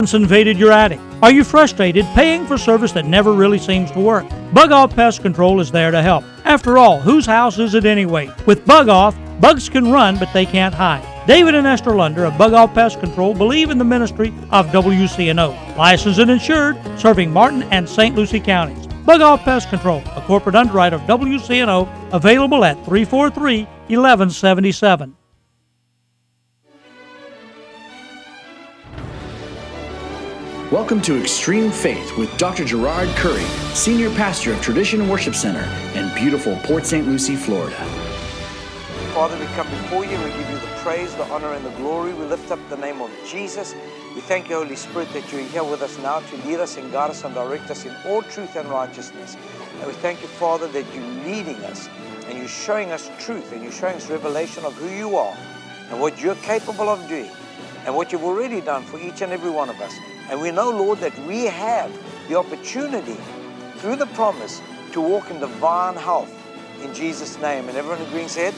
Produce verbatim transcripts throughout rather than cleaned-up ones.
invaded your attic? Are you frustrated paying for service that never really seems to work? Bug Off Pest Control is there to help. After all, whose house is it anyway? With Bug Off, bugs can run, but they can't hide. David and Esther Lunder of Bug Off Pest Control believe in the ministry of W C N O, licensed and insured, serving Martin and Saint Lucie counties. Bug Off Pest Control, a corporate underwriter of W C N O, available at three four three, one one seven seven. Welcome to Extreme Faith with Doctor Gerard Curry, Senior Pastor of Tradition Worship Center in beautiful Port Saint Lucie, Florida. Father, we come before you. We give you the praise, the honor, and the glory. We lift up the name of Jesus. We thank you, Holy Spirit, that you're here with us now to lead us and guide us and direct us in all truth and righteousness. And we thank you, Father, that you're leading us and you're showing us truth and you're showing us revelation of who you are and what you're capable of doing and what you've already done for each and every one of us. And we know, Lord, that we have the opportunity through the promise to walk in divine health in Jesus' name. And everyone agreeing said,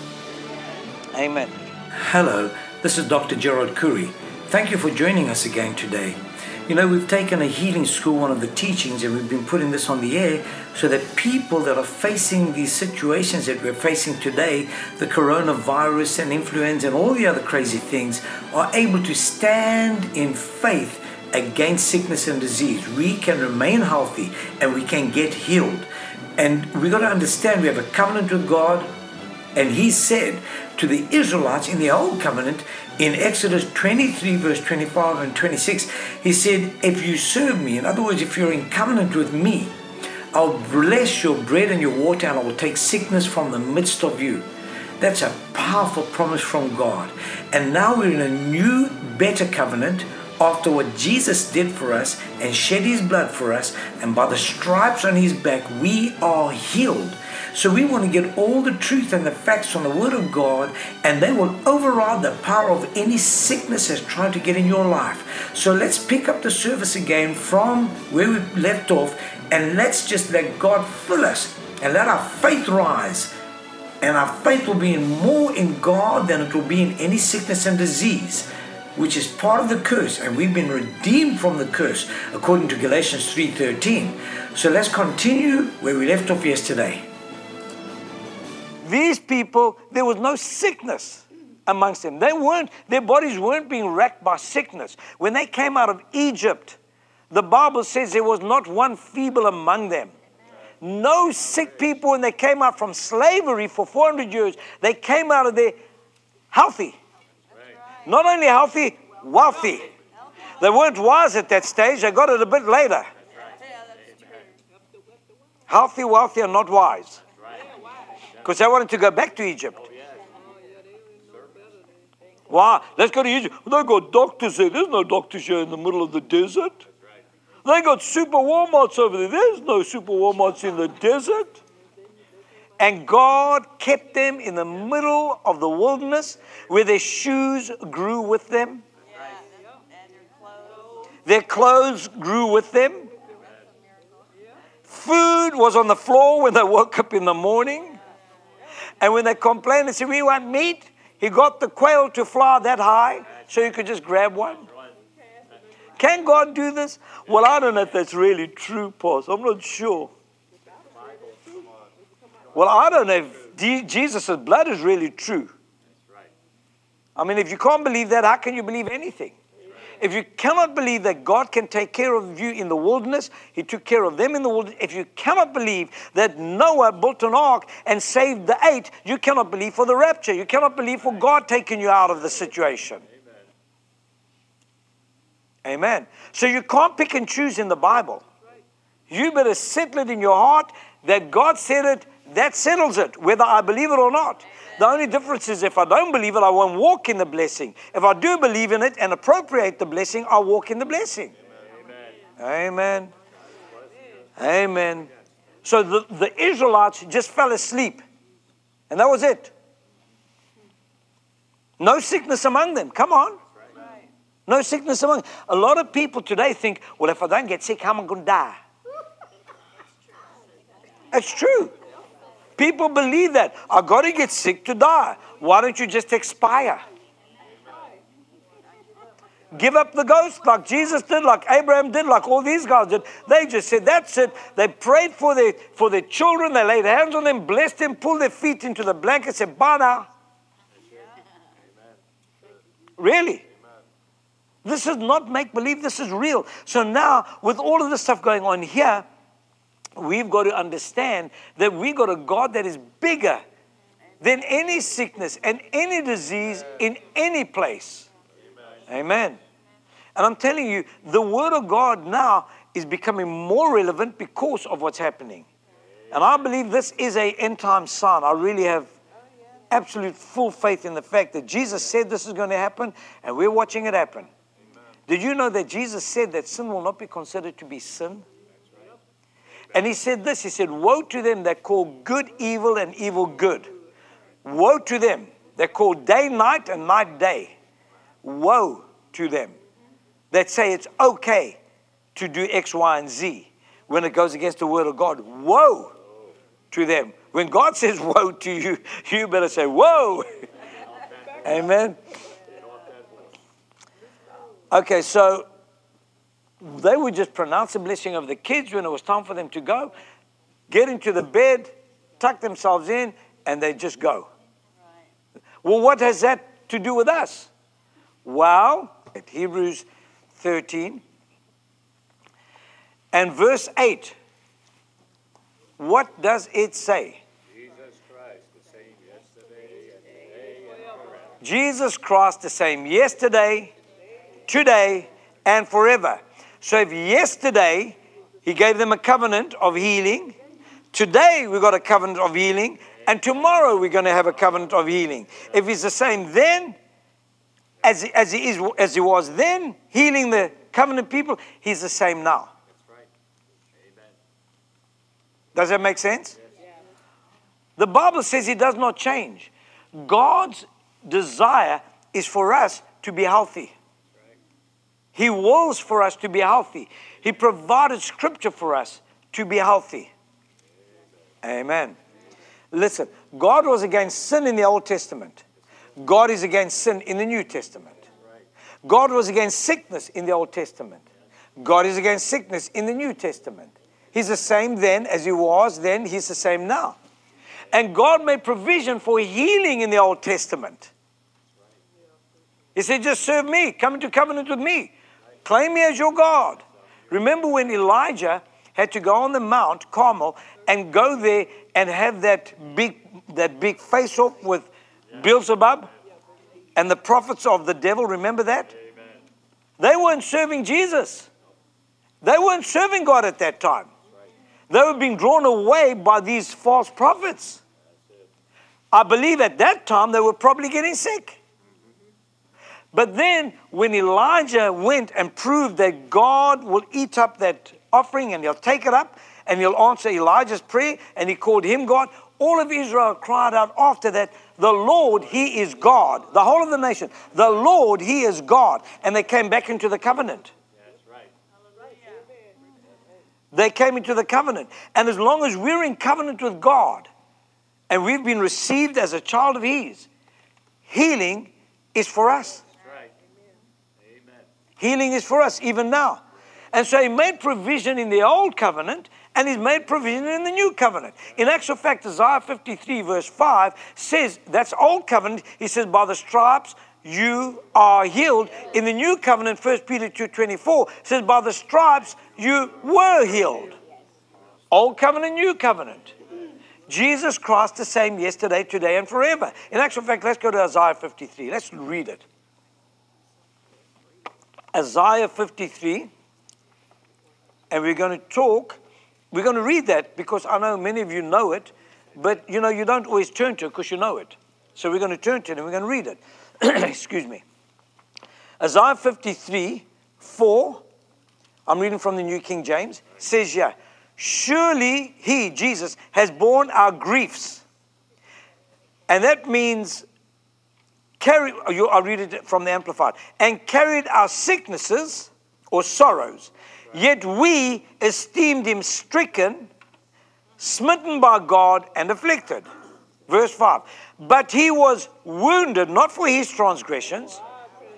Amen. Hello, this is Doctor Gerard Curry. Thank you for joining us again today. You know, we've taken a healing school, one of the teachings, and we've been putting this on the air so that people that are facing these situations that we're facing today, the coronavirus and influenza and all the other crazy things, are able to stand in faith against sickness and disease. We can remain healthy and we can get healed. And we got to understand we have a covenant with God, and He said to the Israelites in the Old Covenant in Exodus twenty-three verse twenty-five and twenty-six, He said, if you serve me, in other words, if you're in covenant with me, I'll bless your bread and your water, and I will take sickness from the midst of you. That's a powerful promise from God. And now we're in a new, better covenant after what Jesus did for us and shed His blood for us, and by the stripes on His back we are healed. So we want to get all the truth and the facts from the Word of God, and they will override the power of any sickness that's trying to get in your life. So let's pick up the service again from where we left off, and let's just let God fill us and let our faith rise. And our faith will be in more in God than it will be in any sickness and disease, which is part of the curse, and we've been redeemed from the curse according to Galatians three thirteen. So let's continue where we left off yesterday. These people, there was no sickness amongst them. They weren't, their bodies weren't being racked by sickness. When they came out of Egypt, the Bible says there was not one feeble among them. No sick people. When they came out from slavery for four hundred years, they came out of there healthy. Not only healthy, wealthy. They weren't wise at that stage. They got it a bit later. Healthy, wealthy, and not wise. Because they wanted to go back to Egypt. Why? Let's go to Egypt. They got doctors there. There's no doctors here in the middle of the desert. They got super Walmarts over there. There's no super Walmarts in the desert. And God kept them in the middle of the wilderness where their shoes grew with them. Their clothes grew with them. Food was on the floor when they woke up in the morning. And when they complained and said, we want meat, He got the quail to fly that high so you could just grab one. Can God do this? Well, I don't know if that's really true, Pastor. I'm not sure. Well, I don't know if Jesus' blood is really true. I mean, if you can't believe that, how can you believe anything? If you cannot believe that God can take care of you in the wilderness, He took care of them in the wilderness. If you cannot believe that Noah built an ark and saved the eight, you cannot believe for the rapture. You cannot believe for God taking you out of the situation. Amen. So you can't pick and choose in the Bible. You better settle it in your heart that God said it. That settles it, whether I believe it or not. The only difference is if I don't believe it, I won't walk in the blessing. If I do believe in it and appropriate the blessing, I'll walk in the blessing. Amen. Amen. Amen. So the, the Israelites just fell asleep. And that was it. No sickness among them. Come on. No sickness among them. A lot of people today think, well, if I don't get sick, how am I going to die? It's true. People believe that. I got to get sick to die. Why don't you just expire? give up the ghost like Jesus did, like Abraham did, like all these guys did. They just said, that's it. They prayed for their, for their children. They laid hands on them, blessed them, pulled their feet into the blanket, said, bye now. Really? This is not make-believe. This is real. So now, with all of this stuff going on here, we've got to understand that we've got a God that is bigger than any sickness and any disease in any place. Amen. And I'm telling you, the Word of God now is becoming more relevant because of what's happening. And I believe this is an end-time sign. I really have absolute full faith in the fact that Jesus said this is going to happen, and we're watching it happen. Did you know that Jesus said that sin will not be considered to be sin? And he said this, he said, woe to them that call good evil and evil good. Woe to them that call day night and night day. Woe to them that say it's okay to do X, Y, and Z when it goes against the Word of God. Woe to them. When God says woe to you, you better say whoa. Amen. Okay, so they would just pronounce the blessing of the kids when it was time for them to go, get into the bed, tuck themselves in, and they just go. Right. Well, what has that to do with us? Well, at Hebrews thirteen and verse eight, what does it say? Jesus Christ, the same yesterday and today and forever. Jesus Christ, the same yesterday, today, and forever. So if yesterday he gave them a covenant of healing, today we got a covenant of healing, and tomorrow we're going to have a covenant of healing. If he's the same then as he, as he is as he was then, healing the covenant people, he's the same now. That's right. Amen. Does that make sense? Yes. The Bible says he does not change. God's desire is for us to be healthy. He wills for us to be healthy. He provided scripture for us to be healthy. Amen. Listen, God was against sin in the Old Testament. God is against sin in the New Testament. God was against sickness in the Old Testament. God is against sickness in the New Testament. He's the same then as he was then. He's the same now. And God made provision for healing in the Old Testament. He said, just serve me. Come into covenant with me. Claim me as your God. Remember when Elijah had to go on the Mount Carmel and go there and have that big, that big face-off with Beelzebub and the prophets of the devil? Remember that? Amen. They weren't serving Jesus. They weren't serving God at that time. They were being drawn away by these false prophets. I believe at that time they were probably getting sick. But then when Elijah went and proved that God will eat up that offering and he'll take it up and he'll answer Elijah's prayer and he called him God, all of Israel cried out after that, the Lord, he is God. The whole of the nation, the Lord, he is God. And they came back into the covenant. That's right. They came into the covenant. And as long as we're in covenant with God and we've been received as a child of his, healing is for us. Healing is for us even now. And so he made provision in the old covenant and he's made provision in the new covenant. In actual fact, Isaiah fifty-three verse five says, that's old covenant. He says, by the stripes you are healed. In the new covenant, First Peter two twenty-four says, by the stripes you were healed. Old covenant, new covenant. Jesus Christ the same yesterday, today, and forever. In actual fact, let's go to Isaiah fifty-three. Let's read it. Isaiah fifty-three, and we're going to talk, we're going to read that because I know many of you know it, but you know, you don't always turn to it because you know it. So we're going to turn to it and we're going to read it. Excuse me. Isaiah fifty-three, four, I'm reading from the New King James, says here, surely he, Jesus, has borne our griefs. And that means carried, I'll read it from the Amplified, and carried our sicknesses or sorrows. Yet we esteemed him stricken, smitten by God, and afflicted. Verse five. But he was wounded, not for his transgressions,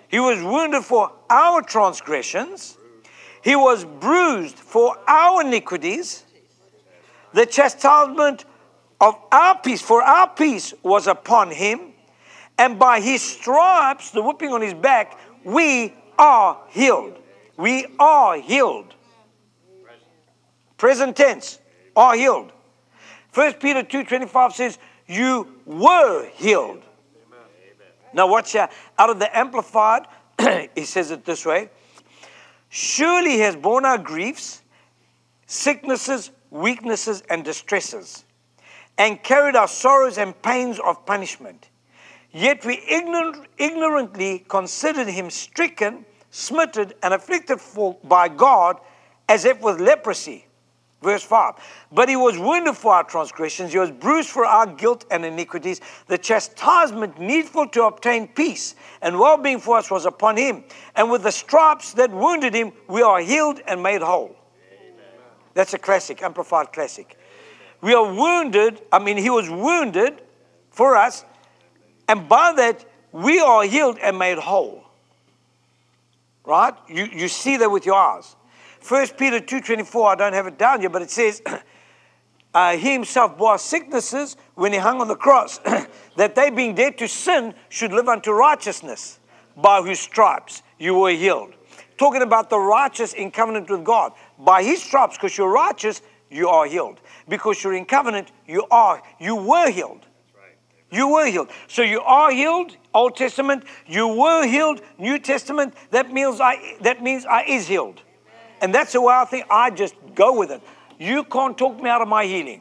He was wounded for our transgressions. He was bruised for our iniquities. The chastisement of our peace, for our peace, was upon him. And by his stripes, the whipping on his back, we are healed. We are healed. Present tense, are healed. First Peter two twenty-five says, you were healed. Now watch here. Out of the Amplified, he says it this way. Surely he has borne our griefs, sicknesses, weaknesses, and distresses, and carried our sorrows and pains of punishment. Yet we ignorant, ignorantly considered him stricken, smitten, and afflicted for, by God, as if with leprosy. Verse five. But he was wounded for our transgressions, he was bruised for our guilt and iniquities. The chastisement needful to obtain peace and well-being for us was upon him. And with the stripes that wounded him, we are healed and made whole. Amen. That's a classic, Amplified classic. We are wounded, I mean, he was wounded for us, and by that, we are healed and made whole. Right? You, you see that with your eyes. First Peter two twenty-four, I don't have it down here, but it says, uh, he himself bore our sicknesses when he hung on the cross, that they being dead to sin should live unto righteousness, by whose stripes you were healed. Talking about the righteous in covenant with God. By his stripes, because you're righteous, you are healed. Because you're in covenant, you are, you were healed. You were healed. So you are healed, Old Testament. You were healed, New Testament. That means I, that means I is healed. And that's the way I think. I just go with it. You can't talk me out of my healing.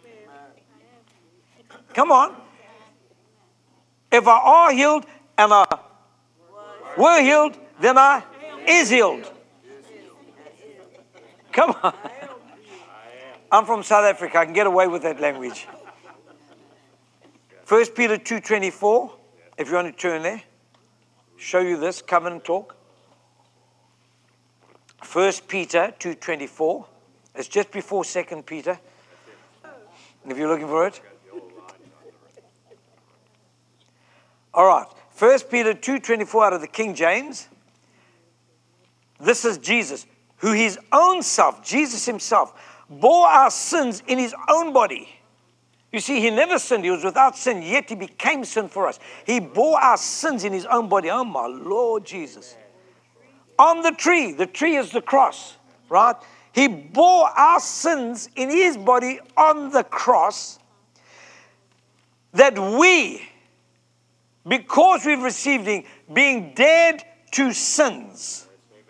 Come on. If I are healed and I were healed, then I is healed. Come on. I'm from South Africa. I can get away with that language. First Peter two twenty-four, if you want to turn there, show you this covenant talk. First Peter two twenty-four, it's just before Second Peter, if you're looking for it. All right, First Peter two twenty-four out of the King James. This is Jesus, who his own self, Jesus himself, bore our sins in his own body. You see, he never sinned. He was without sin, yet he became sin for us. He bore our sins in his own body. Oh, my Lord Jesus. On the tree. The tree is the cross, right? He bore our sins in his body on the cross, that we, because we've received him, being dead to sins,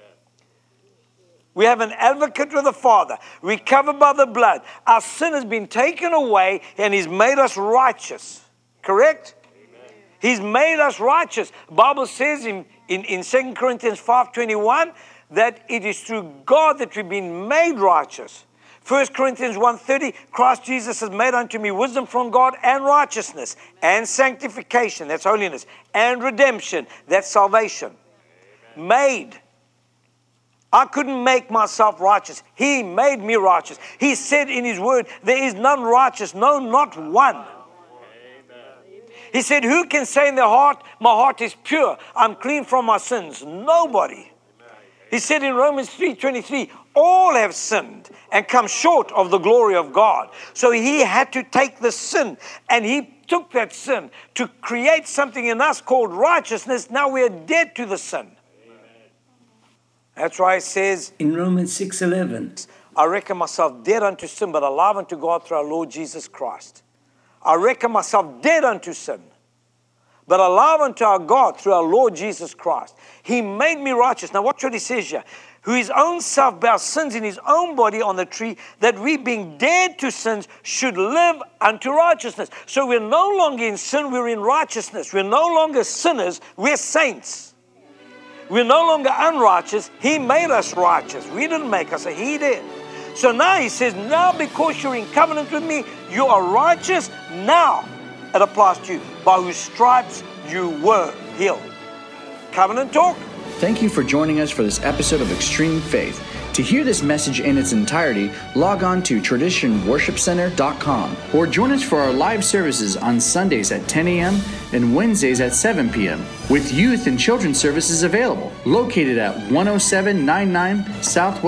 we have an advocate with the Father. We're covered by the blood. Our sin has been taken away and he's made us righteous. Correct? Amen. He's made us righteous. The Bible says in, in, in Second Corinthians five twenty-one that it is through God that we've been made righteous. First Corinthians one thirty, Christ Jesus has made unto me wisdom from God and righteousness and sanctification, that's holiness, and redemption, that's salvation. Amen. Made. I couldn't make myself righteous. He made me righteous. He said in his word, there is none righteous, no, not one. Amen. He said, who can say in their heart, my heart is pure, I'm clean from my sins? Nobody. Amen. He said in Romans three twenty-three, all have sinned and come short of the glory of God. So he had to take the sin, and he took that sin to create something in us called righteousness. Now we are dead to the sin. That's why it says in Romans six eleven, I reckon myself dead unto sin, but alive unto God through our Lord Jesus Christ. I reckon myself dead unto sin, but alive unto our God through our Lord Jesus Christ. He made me righteous. Now watch what he says here. Who his own self bare sins in his own body on the tree, that we being dead to sins should live unto righteousness. So we're no longer in sin, we're in righteousness. We're no longer sinners, we're saints. We're no longer unrighteous. He made us righteous. We didn't make us, he did. So now he says, now because you're in covenant with me, you are righteous. Now it applies to you. By whose stripes you were healed. Covenant talk. Thank you for joining us for this episode of Extreme Faith. To hear this message in its entirety, log on to tradition worship center dot com or join us for our live services on Sundays at ten a.m. and Wednesdays at seven p.m. with youth and children's services available, located at one oh seven ninety-nine Southwest